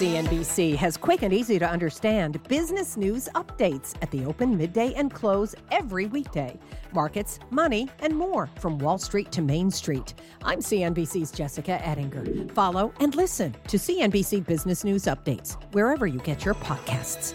CNBC has quick and easy to understand business news updates at the open, midday, and close every weekday. Markets, money, and more from Wall Street to Main Street. I'm CNBC's Jessica Ettinger. Follow and listen to CNBC Business News Updates wherever you get your podcasts.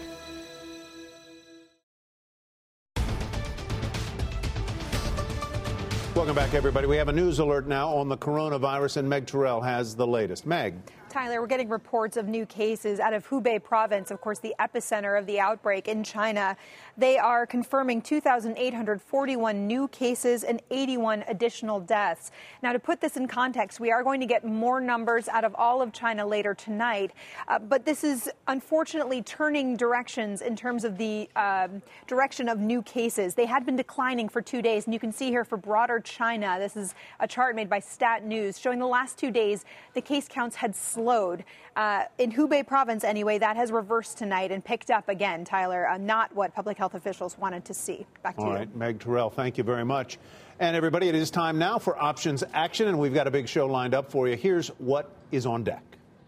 Welcome back, everybody. We have a news alert now on the coronavirus, and Meg Terrell has the latest. Meg. Tyler, we're getting reports of new cases out of Hubei province, of course, the epicenter of the outbreak in China. They are confirming 2,841 new cases and 81 additional deaths. Now, to put this in context, we are going to get more numbers out of all of China later tonight. But this is unfortunately turning directions in terms of the direction of new cases. They had been declining for 2 days, and you can see here for broader China, this is a chart made by Stat News showing the last 2 days the case counts had slowed. In Hubei province, anyway, that has reversed tonight and picked up again, Tyler, not what public health officials wanted to see. Back to you. All right, Meg Terrell, thank you very much. And everybody, it is time now for Options Action, and we've got a big show lined up for you. Here's what is on deck.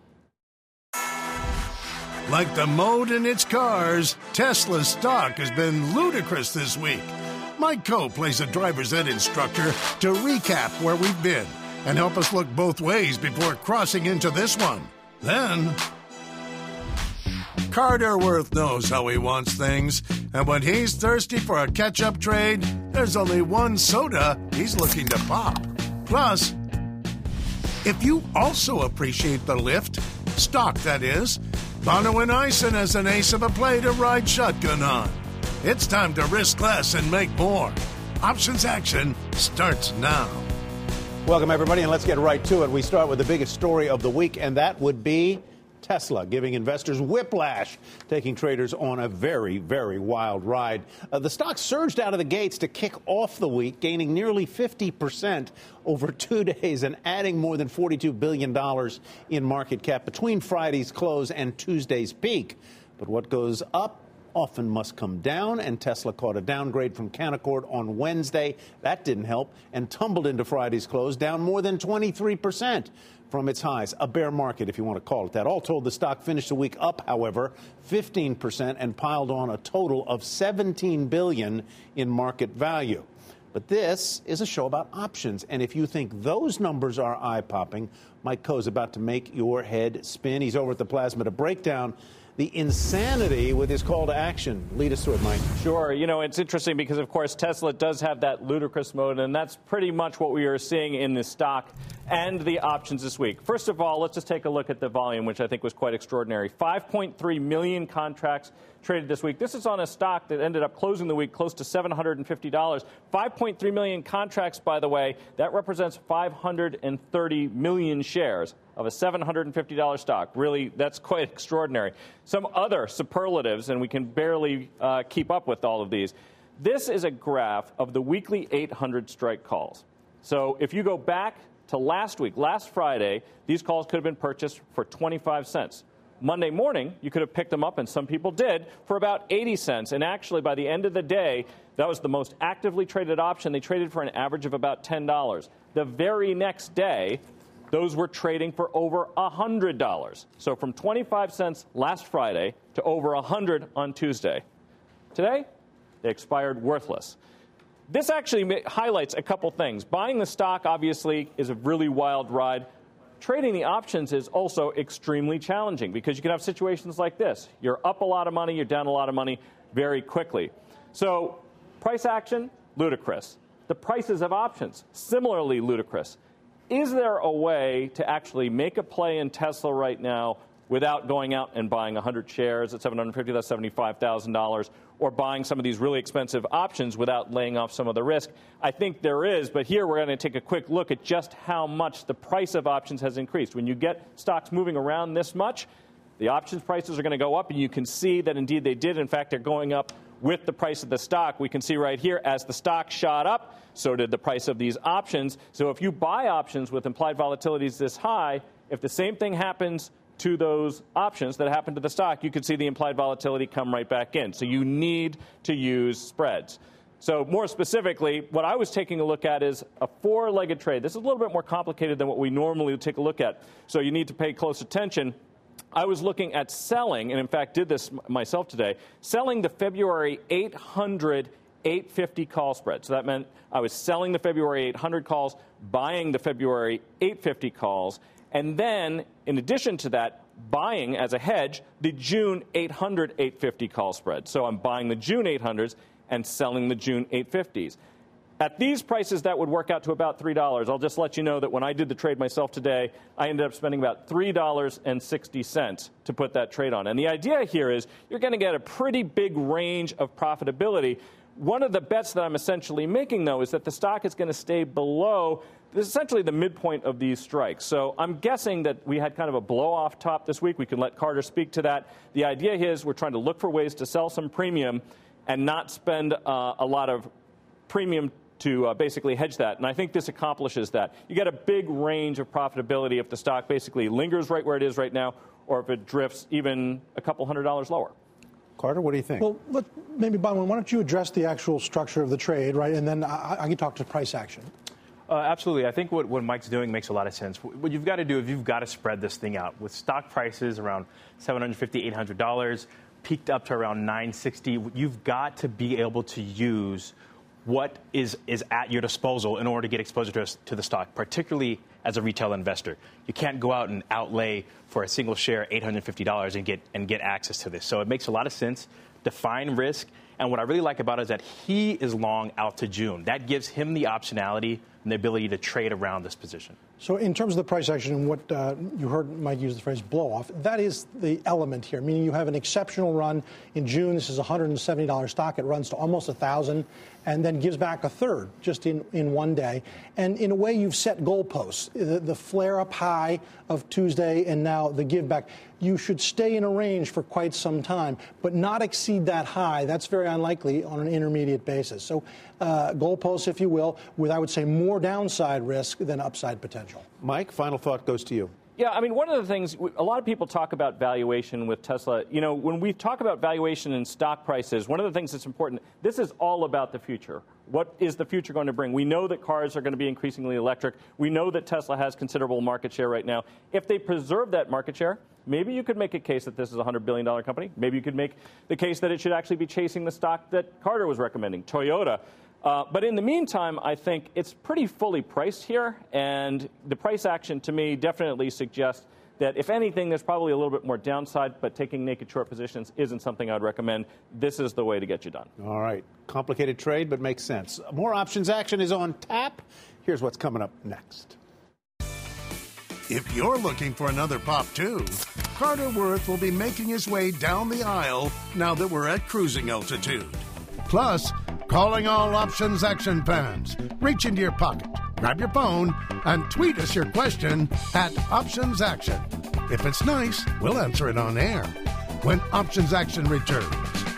Like the mode in its cars, Tesla's stock has been ludicrous this week. Mike Coe plays a driver's ed instructor to recap where we've been and help us look both ways before crossing into this one. Then, Carter Worth knows how he wants things, and when he's thirsty for a catch-up trade, there's only one soda he's looking to pop. Plus, if you also appreciate the lift, stock that is, Bono and Ison has an ace of a play to ride shotgun on. It's time to risk less and make more. Options Action starts now. Welcome, everybody, and let's get right to it. We start with the biggest story of the week, and that would be Tesla, giving investors whiplash, taking traders on a very, very wild ride. The stock surged out of the gates to kick off the week, gaining nearly 50% over 2 days and adding more than $42 billion in market cap between Friday's close and Tuesday's peak. But what goes up often must come down, and Tesla caught a downgrade from Canaccord on Wednesday. That didn't help and tumbled into Friday's close, down more than 23% from its highs. A bear market, if you want to call it that. All told, the stock finished the week up, however, 15% and piled on a total of $17 billion in market value. But this is a show about options, and if you think those numbers are eye-popping, Mike Coe is about to make your head spin. He's over at the Plasma to break down the insanity with his call to action. Lead us through it, Mike. Sure. You know, it's interesting because, of course, Tesla does have that ludicrous mode, and that's pretty much what we are seeing in the stock and the options this week. First of all, let's just take a look at the volume, which I think was quite extraordinary. 5.3 million contracts traded this week. This is on a stock that ended up closing the week close to $750. 5.3 million contracts, by the way, that represents 530 million shares of a $750 stock. Really, that's quite extraordinary. Some other superlatives, and we can barely keep up with all of these. This is a graph of the weekly 800 strike calls. So if you go back to last week, last Friday, these calls could have been purchased for 25 cents. Monday morning, you could have picked them up, and some people did, for about 80 cents. And actually, by the end of the day, that was the most actively traded option. They traded for an average of about $10. The very next day, those were trading for over $100. So from 25 cents last Friday to over 100 on Tuesday. Today, they expired worthless. This actually highlights a couple things. Buying the stock, obviously, is a really wild ride. Trading the options is also extremely challenging because you can have situations like this. You're up a lot of money, you're down a lot of money very quickly. So price action, ludicrous. The prices of options, similarly ludicrous. Is there a way to actually make a play in Tesla right now without going out and buying 100 shares at $750, that's $75,000, or buying some of these really expensive options without laying off some of the risk? I think there is, but here we're going to take a quick look at just how much the price of options has increased. When you get stocks moving around this much, the options prices are going to go up, and you can see that indeed they did. In fact, they're going up with the price of the stock. We can see right here, as the stock shot up, so did the price of these options. So if you buy options with implied volatilities this high, if the same thing happens to those options that happened to the stock, you can see the implied volatility come right back in. So you need to use spreads. So more specifically, what I was taking a look at is a four-legged trade. This is a little bit more complicated than what we normally would take a look at. So you need to pay close attention. I was looking at selling, and in fact did this myself today, selling the February 800 850 call spread. So that meant I was selling the February 800 calls, buying the February 850 calls, and then, in addition to that, buying as a hedge the June 800 850 call spread. So I'm buying the June 800s and selling the June 850s. At these prices, that would work out to about $3. I'll just let you know that when I did the trade myself today, I ended up spending about $3.60 to put that trade on. And the idea here is you're going to get a pretty big range of profitability. One of the bets that I'm essentially making, though, is that the stock is going to stay below essentially the midpoint of these strikes. So I'm guessing that we had kind of a blow-off top this week. We can let Carter speak to that. The idea is we're trying to look for ways to sell some premium and not spend a lot of premium to basically hedge that. And I think this accomplishes that. You get a big range of profitability if the stock basically lingers right where it is right now, or if it drifts even a couple $100 lower. Carter, what do you think? Well, maybe, Bonwin, why don't you address the actual structure of the trade, right? And then I can talk to price action. Absolutely. I think what Mike's doing makes a lot of sense. What you've got to do is you've got to spread this thing out. With stock prices around $750, $800, peaked up to around $960, you've got to be able to use what is at your disposal in order to get exposure to the stock, particularly as a retail investor. You can't go out and outlay for a single share $850 and get access to this. So it makes a lot of sense. Define risk. And what I really like about it is that he is long out to June. That gives him the optionality and the ability to trade around this position. So in terms of the price action and what you heard Mike use the phrase blow-off, that is the element here, meaning you have an exceptional run in June. This is a $170 stock. It runs to almost $1,000 and then gives back a third just in one day. And in a way, you've set goalposts, the flare-up high of Tuesday and now the give back. You should stay in a range for quite some time, but not exceed that high. That's very unlikely on an intermediate basis. So goalposts, if you will, with, I would say, more downside risk than upside potential. Mike, final thought goes to you. Yeah, I mean, one of the things, a lot of people talk about valuation with Tesla. You know, when we talk about valuation and stock prices, one of the things that's important, this is all about the future. What is the future going to bring? We know that cars are going to be increasingly electric. We know that Tesla has considerable market share right now. If they preserve that market share, maybe you could make a case that this is a $100 billion company. Maybe you could make the case that it should actually be chasing the stock that Carter was recommending, Toyota. But in the meantime, I think it's pretty fully priced here, and the price action to me definitely suggests that if anything, there's probably a little bit more downside, but taking naked short positions isn't something I'd recommend. This is the way to get you done. All right. Complicated trade, but makes sense. More options action is on tap. Here's what's coming up next. If you're looking for another pop, too, Carter Worth will be making his way down the aisle now that we're at cruising altitude. Plus, calling all options action fans. Reach into your pocket, grab your phone, and tweet us your question at Options Action. If it's nice, we'll answer it on air when Options Action returns.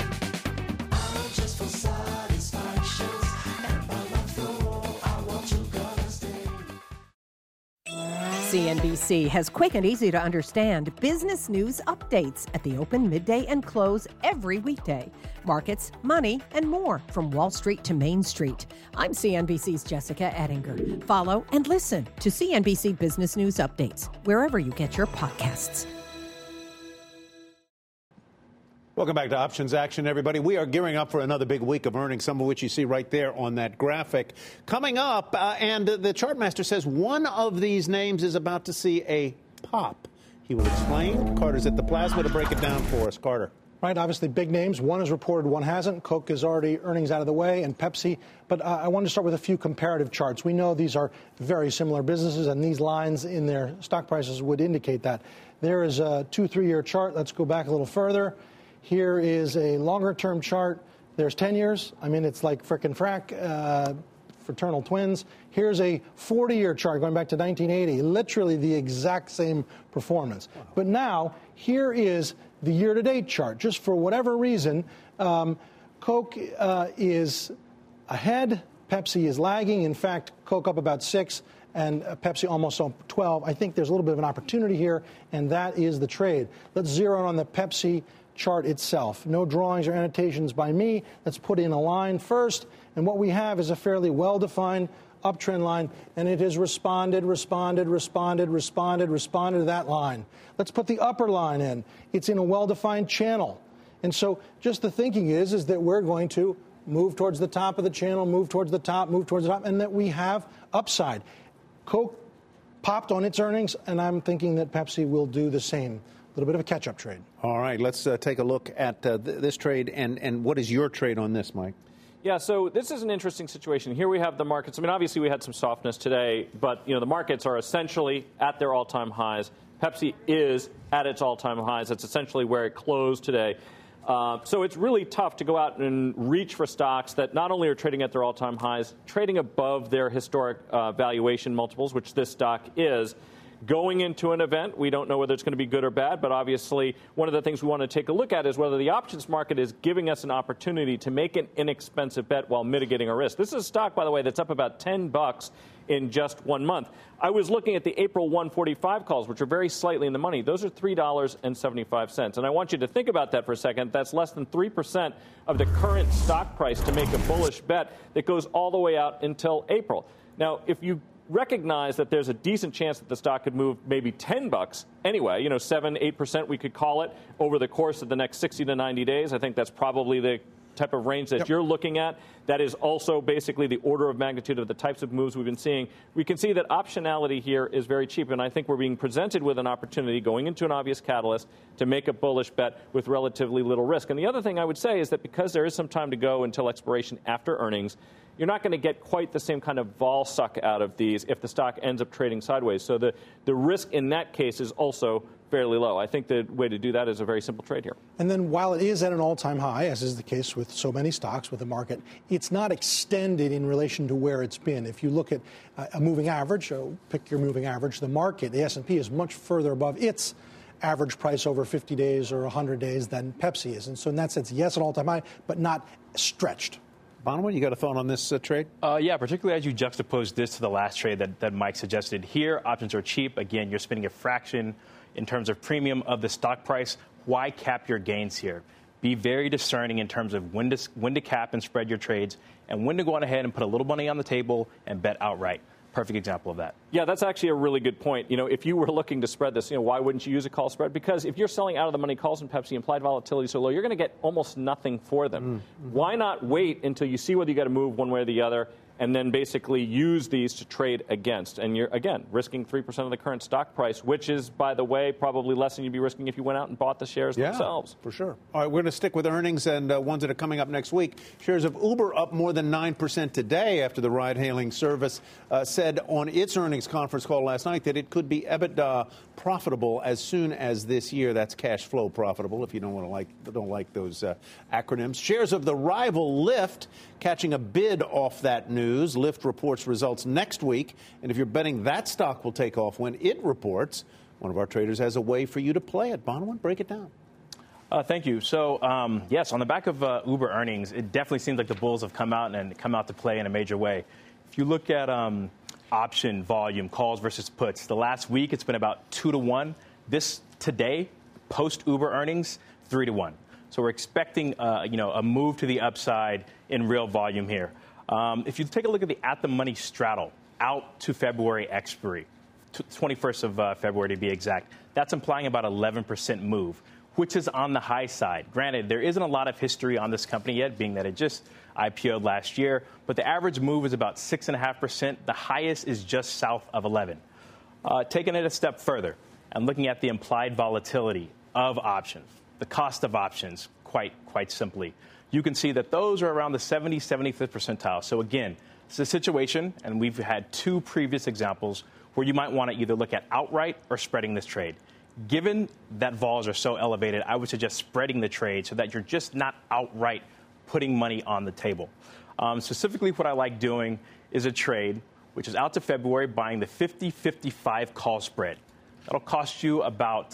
CNBC has quick and easy to understand business news updates at the open, midday, and close every weekday. Markets, money, and more from Wall Street to Main Street. I'm CNBC's Jessica Ettinger. Follow and listen to CNBC Business News Updates wherever you get your podcasts. Welcome back to Options Action, everybody. We are gearing up for another big week of earnings, some of which you see right there on that graphic. Coming up, and the Chartmaster says one of these names is about to see a pop. He will explain. Carter's at the plasma to break it down for us. Carter. Right, obviously big names. One is reported, one hasn't. Coke is already earnings out of the way, and Pepsi. But I want to start with a few comparative charts. We know these are very similar businesses, and these lines in their stock prices would indicate that. There is a 2-3 year chart. Let's go back a little further. Here is a longer-term chart. There's 10 years. I mean, it's like frickin' frack, fraternal twins. Here's a 40-year chart going back to 1980, literally the exact same performance. Wow. But now, here is the year-to-date chart. Just for whatever reason, Coke is ahead. Pepsi is lagging. In fact, Coke up about 6 and Pepsi almost up 12. I think there's a little bit of an opportunity here, and that is the trade. Let's zero in on the Pepsi chart itself. No drawings or annotations by me. Let's put in a line first. And what we have is a fairly well-defined uptrend line, and it has responded to that line. Let's put the upper line in. It's in a well-defined channel. And so just the thinking is that we're going to move towards the top of the channel, move towards the top, and that we have upside. Coke popped on its earnings, and I'm thinking that Pepsi will do the same. A little bit of a catch-up trade. All right, let's take a look at this trade, and what is your trade on this, Mike? Yeah, so this is an interesting situation. Here we have the markets. I mean, obviously we had some softness today, but, the markets are essentially at their all-time highs. Pepsi is at its all-time highs. That's essentially where it closed today. So it's really tough to go out and reach for stocks that not only are trading at their all-time highs, trading above their historic valuation multiples, which this stock is. Going into an event, we don't know whether it's going to be good or bad, but obviously one of the things we want to take a look at is whether the options market is giving us an opportunity to make an inexpensive bet while mitigating our risk. This is a stock, by the way, that's up about $10 in just 1 month. I was looking at the April 145 calls, which are very slightly in the money. Those are $3.75. And I want you to think about that for a second. That's less than 3% of the current stock price to make a bullish bet that goes all the way out until April. Now, if you recognize that there's a decent chance that the stock could move maybe $10 anyway, 7-8% we could call it over the course of the next 60 to 90 days. I think that's probably the type of range that you're looking at. That is also basically the order of magnitude of the types of moves we've been seeing. We can see that optionality here is very cheap, and I think we're being presented with an opportunity going into an obvious catalyst to make a bullish bet with relatively little risk. And the other thing I would say is that because there is some time to go until expiration after earnings, you're not going to get quite the same kind of vol suck out of these if the stock ends up trading sideways. So the risk in that case is also fairly low. I think the way to do that is a very simple trade here. And then while it is at an all-time high, as is the case with so many stocks with the market, it's not extended in relation to where it's been. If you look at a moving average, pick your moving average, the market, the S&P, is much further above its average price over 50 days or 100 days than Pepsi is. And so in that sense, yes, an all-time high, but not stretched. Bonawyn, you got a thought on this trade? Yeah, particularly as you juxtapose this to the last trade that Mike suggested. Here, options are cheap. Again, you're spending a fraction in terms of premium of the stock price. Why cap your gains here? Be very discerning in terms of when to cap and spread your trades and when to go on ahead and put a little money on the table and bet outright. Perfect example of that. Yeah, that's actually a really good point. If you were looking to spread this, why wouldn't you use a call spread? Because if you're selling out of the money calls in Pepsi, implied volatility so low, you're going to get almost nothing for them. Mm-hmm. Why not wait until you see whether you got to move one way or the other, and then basically use these to trade against? And you're, again, risking 3% of the current stock price, which is, by the way, probably less than you'd be risking if you went out and bought the shares themselves. For sure. All right, we're going to stick with earnings and ones that are coming up next week. Shares of Uber up more than 9% today after the ride-hailing service said on its earnings conference call last night that it could be EBITDA profitable as soon as this year. That's cash flow profitable, if you don't like those acronyms. Shares of the rival Lyft catching a bid off that news. Lyft reports results next week, and if you're betting that stock will take off when it reports, one of our traders has a way for you to play it. Bonawyn, break it down. Thank you. So, yes, on the back of Uber earnings, it definitely seems like the bulls have come out to play in a major way. If you look at option volume, calls versus puts, the last week it's been about 2-to-1. This today, post Uber earnings, 3-to-1. So we're expecting a move to the upside in real volume here. If you take a look at the at-the-money straddle out to February expiry, 21st of February to be exact, that's implying about 11% move, which is on the high side. Granted, there isn't a lot of history on this company yet, being that it just IPO'd last year, but the average move is about 6.5%. The highest is just south of 11. Taking it a step further and looking at the implied volatility of options, the cost of options, quite simply, you can see that those are around the 75th percentile. So again, it's a situation, and we've had two previous examples where you might want to either look at outright or spreading this trade. Given that vols are so elevated, I would suggest spreading the trade so that you're just not outright putting money on the table. Specifically, what I like doing is a trade which is out to February, buying the 50-55 call spread. That'll cost you about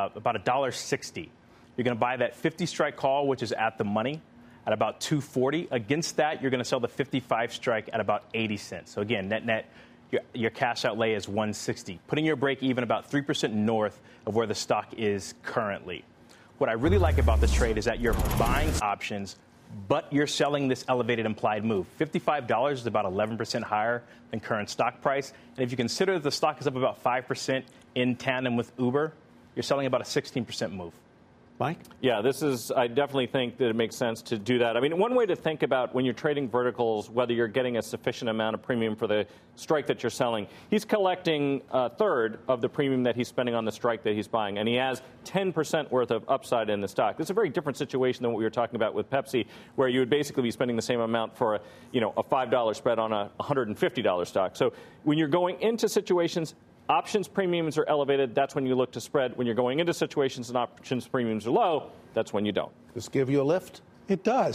$1.60. You're going to buy that 50-strike call, which is at the money, at about $2.40. Against that, you're going to sell the 55 strike at about 80 cents. So again, net, your cash outlay is $1.60, putting your break even about 3% north of where the stock is currently. What I really like about this trade is that you're buying options but you're selling this elevated implied move. $55 is about 11% higher than current stock price. And if you consider that the stock is up about 5% in tandem with Uber, you're selling about a 16% move. Mike? Yeah, I definitely think that it makes sense to do that. I mean, one way to think about when you're trading verticals, whether you're getting a sufficient amount of premium for the strike that you're selling, he's collecting a third of the premium that he's spending on the strike that he's buying, and he has 10% worth of upside in the stock. It's a very different situation than what we were talking about with Pepsi, where you would basically be spending the same amount for a $5 spread on a $150 stock. So when you're going into situations, options premiums are elevated. That's when you look to spread. When you're going into situations and options premiums are low, that's when you don't. Does this give you a lift? It does.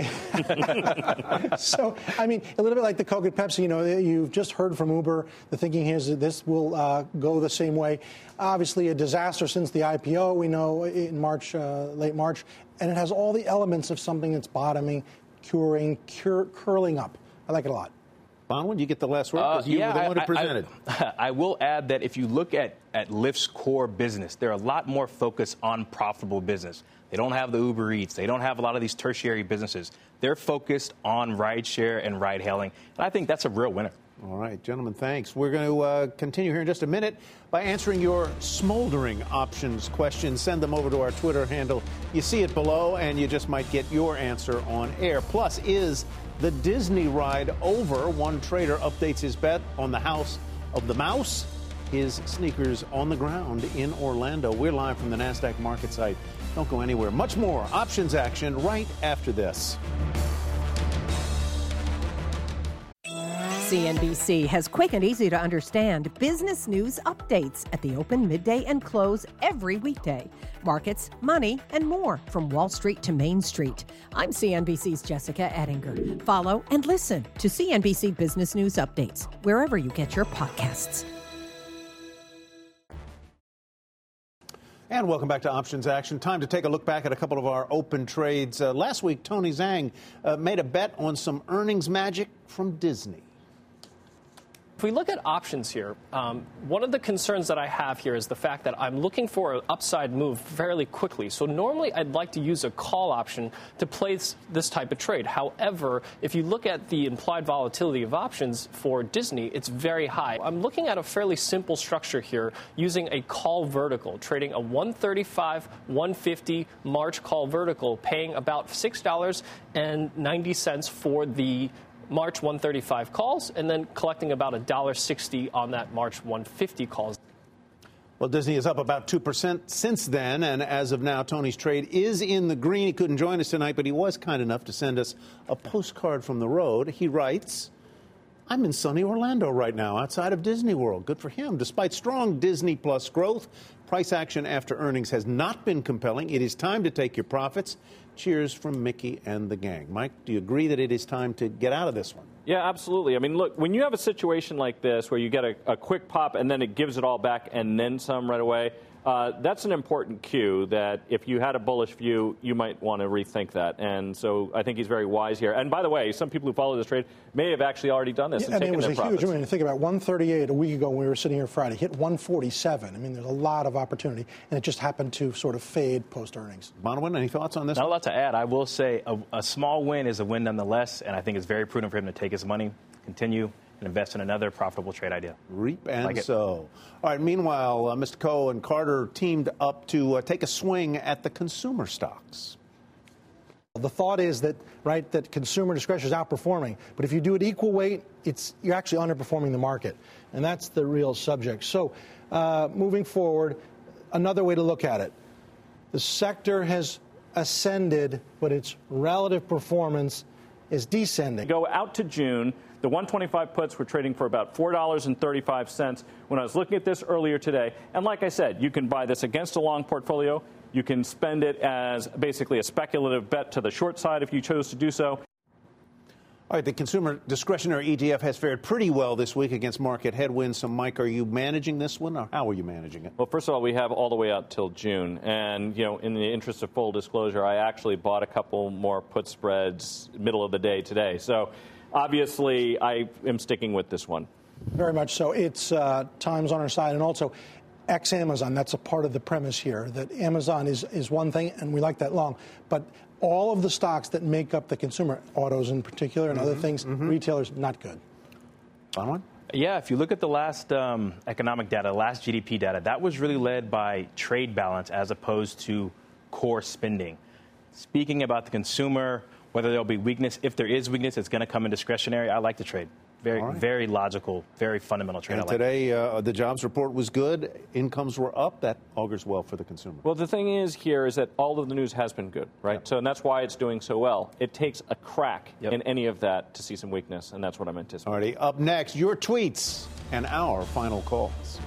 So, I mean, a little bit like the Coke and Pepsi, you've just heard from Uber. The thinking is that this will go the same way. Obviously, a disaster since the IPO, we know, in March, late March. And it has all the elements of something that's bottoming, curling up. I like it a lot. Bonwin, you get the last word because you were the one who presented. I will add that if you look at Lyft's core business, they're a lot more focused on profitable business. They don't have the Uber Eats. They don't have a lot of these tertiary businesses. They're focused on rideshare and ride-hailing, and I think that's a real winner. All right, gentlemen, thanks. We're going to continue here in just a minute by answering your smoldering options questions. Send them over to our Twitter handle. You see it below, and you just might get your answer on air. Plus, is the Disney ride over? One trader updates his bet on the House of the Mouse. His sneakers on the ground in Orlando. We're live from the NASDAQ market site. Don't go anywhere. Much more options action right after this. CNBC has quick and easy to understand business news updates at the open, midday, and close every weekday. Markets, money, and more from Wall Street to Main Street. I'm CNBC's Jessica Ettinger. Follow and listen to CNBC Business News Updates wherever you get your podcasts. And welcome back to Options Action. Time to take a look back at a couple of our open trades. Last week, Tony Zhang made a bet on some earnings magic from Disney. If we look at options here, one of the concerns that I have here is the fact that I'm looking for an upside move fairly quickly. So normally I'd like to use a call option to place this type of trade. However, if you look at the implied volatility of options for Disney, it's very high. I'm looking at a fairly simple structure here using a call vertical, trading a 135, 150 March call vertical, paying about $6.90 for the March 135 calls, and then collecting about $1.60 on that March 150 calls. Well, Disney is up about 2% since then, and as of now, Tony's trade is in the green. He couldn't join us tonight, but he was kind enough to send us a postcard from the road. He writes, I'm in sunny Orlando right now, outside of Disney World. Good for him. Despite strong Disney Plus growth, price action after earnings has not been compelling. It is time to take your profits. Cheers from Mickey and the gang. Mike, do you agree that it is time to get out of this one? Yeah, absolutely. I mean, look, when you have a situation like this where you get a quick pop and then it gives it all back and then some right away, that's an important cue that if you had a bullish view, you might want to rethink that. And so I think he's very wise here. And by the way, some people who follow this trade may have actually already done this and taken their profits. It was a huge, I mean, think about 138 a week ago when we were sitting here Friday, hit 147. I mean, there's a lot of opportunity, and it just happened to sort of fade post-earnings. Bonwin, any thoughts on this? Not a lot to add. I will say a small win is a win nonetheless, and I think it's very prudent for him to take his money, continue, and invest in another profitable trade idea. Reap and sow. All right, meanwhile, Mr. Coe and Carter teamed up to take a swing at the consumer stocks. The thought is that, right, that consumer discretion is outperforming. But if you do it equal weight, you're actually underperforming the market. And that's the real subject. So moving forward, another way to look at it. The sector has ascended, but its relative performance is descending. Go out to June. The 125 puts were trading for about $4.35 when I was looking at this earlier today. And like I said, you can buy this against a long portfolio. You can spend it as basically a speculative bet to the short side if you chose to do so. All right, the consumer discretionary ETF has fared pretty well this week against market headwinds. So, Mike, are you managing this one, or how are you managing it? Well, first of all, we have all the way out till June. And, in the interest of full disclosure, I actually bought a couple more put spreads middle of the day today. So, obviously, I am sticking with this one. Very much so. It's time's on our side. And also, ex-Amazon. That's a part of the premise here, that Amazon is one thing, and we like that long. But all of the stocks that make up the consumer, autos in particular and other things, retailers, not good. Bonwin? Yeah, if you look at the last economic data, last GDP data, that was really led by trade balance as opposed to core spending. Speaking about the consumer, whether there'll be weakness, if there is weakness, it's going to come in discretionary. I like the trade. Very logical, very fundamental trade. And today, the jobs report was good. Incomes were up. That augurs well for the consumer. Well, the thing is here is that all of the news has been good, right? Yep. So, and that's why it's doing so well. It takes a crack in any of that to see some weakness, and that's what I'm anticipating. Alrighty, up next, your tweets and our final calls.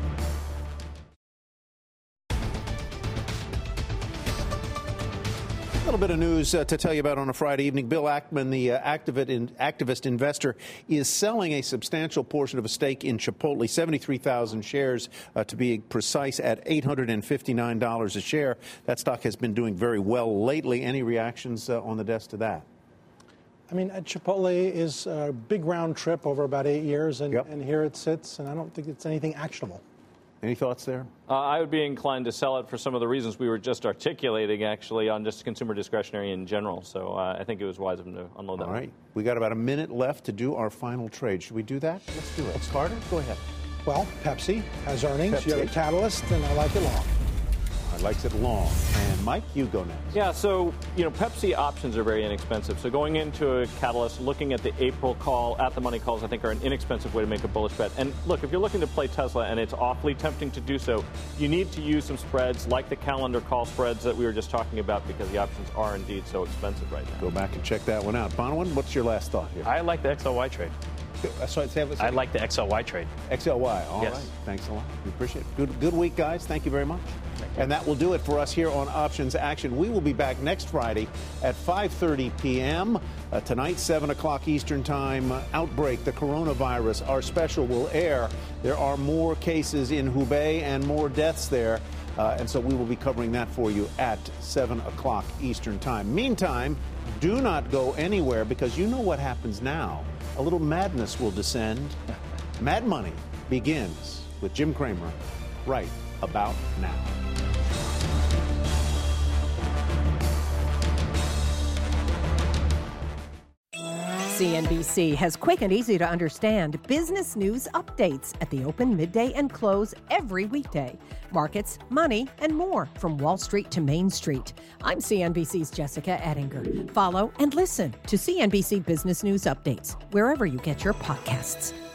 A little bit of news to tell you about on a Friday evening. Bill Ackman, the activist investor, is selling a substantial portion of a stake in Chipotle, 73,000 shares to be precise, at $859 a share. That stock has been doing very well lately. Any reactions on the desk to that? I mean, Chipotle is a big round trip over about 8 years, and here it sits, and I don't think it's anything actionable. Any thoughts there? I would be inclined to sell it for some of the reasons we were just articulating, actually, on just consumer discretionary in general. So I think it was wise of them to unload that. All right. We got about a minute left to do our final trade. Should we do that? Let's do it. Carter, go ahead. Well, Pepsi has earnings. You have a catalyst, and I like it long. I like it long. And Mike, you go next. Yeah, so, Pepsi options are very inexpensive. So going into a catalyst, looking at the April call, at the money calls, I think are an inexpensive way to make a bullish bet. And look, if you're looking to play Tesla, and it's awfully tempting to do so, you need to use some spreads like the calendar call spreads that we were just talking about, because the options are indeed so expensive right now. Go back and check that one out. Bonwin, what's your last thought here? I like the XLY trade. I like the XLY trade. XLY, all right. Thanks a lot. We appreciate it. Good week, guys. Thank you very much. And that will do it for us here on Options Action. We will be back next Friday at 5:30 p.m. Tonight, 7 o'clock Eastern Time. Outbreak, the coronavirus. Our special will air. There are more cases in Hubei and more deaths there. And so we will be covering that for you at 7 o'clock Eastern Time. Meantime, do not go anywhere, because you know what happens now. A little madness will descend. Mad Money begins with Jim Cramer right about now. CNBC has quick and easy to understand business news updates at the open, midday, and close every weekday. Markets, money, and more from Wall Street to Main Street. I'm CNBC's Jessica Ettinger. Follow and listen to CNBC Business News Updates wherever you get your podcasts.